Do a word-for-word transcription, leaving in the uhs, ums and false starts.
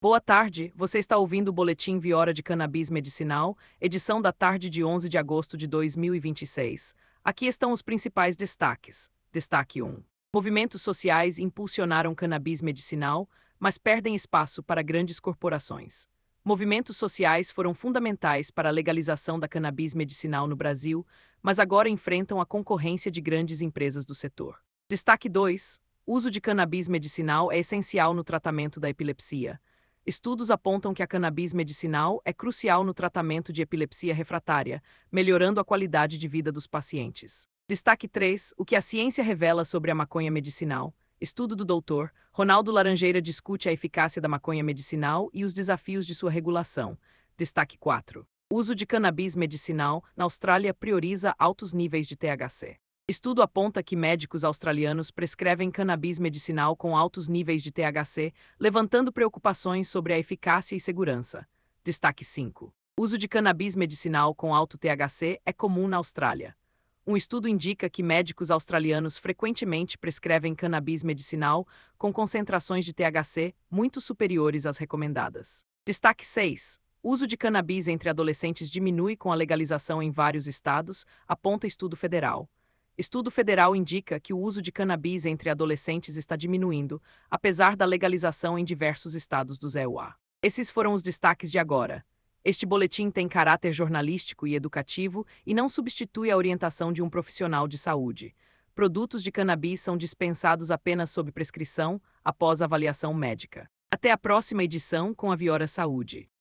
Boa tarde, você está ouvindo o Boletim Viora de Cannabis Medicinal, edição da tarde de onze de agosto de dois mil e vinte e seis. Aqui estão os principais destaques. Destaque um. Movimentos sociais impulsionaram cannabis medicinal, mas perdem espaço para grandes corporações. Movimentos sociais foram fundamentais para a legalização da cannabis medicinal no Brasil, mas agora enfrentam a concorrência de grandes empresas do setor. Destaque dois. O uso de cannabis medicinal é essencial no tratamento da epilepsia. Estudos apontam que a cannabis medicinal é crucial no tratamento de epilepsia refratária, melhorando a qualidade de vida dos pacientes. Destaque três. O que a ciência revela sobre a maconha medicinal. Estudo do doutor Ronaldo Laranjeira discute a eficácia da maconha medicinal e os desafios de sua regulação. Destaque quatro. O uso de cannabis medicinal na Austrália prioriza altos níveis de T H C. Estudo aponta que médicos australianos prescrevem cannabis medicinal com altos níveis de T H C, levantando preocupações sobre a eficácia e segurança. Destaque cinco. O uso de cannabis medicinal com alto T H C é comum na Austrália. Um estudo indica que médicos australianos frequentemente prescrevem cannabis medicinal com concentrações de T H C muito superiores às recomendadas. Destaque seis. O uso de cannabis entre adolescentes diminui com a legalização em vários estados, aponta estudo federal. Estudo federal indica que o uso de cannabis entre adolescentes está diminuindo, apesar da legalização em diversos estados do E U A. Esses foram os destaques de agora. Este boletim tem caráter jornalístico e educativo e não substitui a orientação de um profissional de saúde. Produtos de cannabis são dispensados apenas sob prescrição, após avaliação médica. Até a próxima edição com a Viora Saúde.